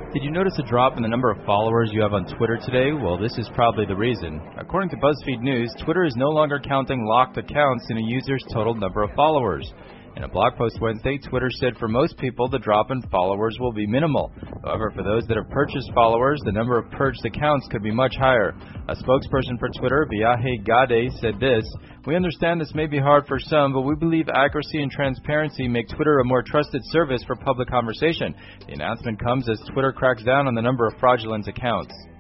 Did you notice a drop in the number of followers you have on Twitter today? Well, this is probably the reason. According to BuzzFeed News, Twitter is no longer counting locked accounts in a user's total number of followers. In a blog post Wednesday, Twitter said for most people, the drop in followers will be minimal. However, for those that have purchased followers, the number of purged accounts could be much higher. A spokesperson for Twitter, Viaje Gade, said this: "We understand this may be hard for some, but we believe accuracy and transparency make Twitter a more trusted service for public conversation." The announcement comes as Twitter cracks down on the number of fraudulent accounts.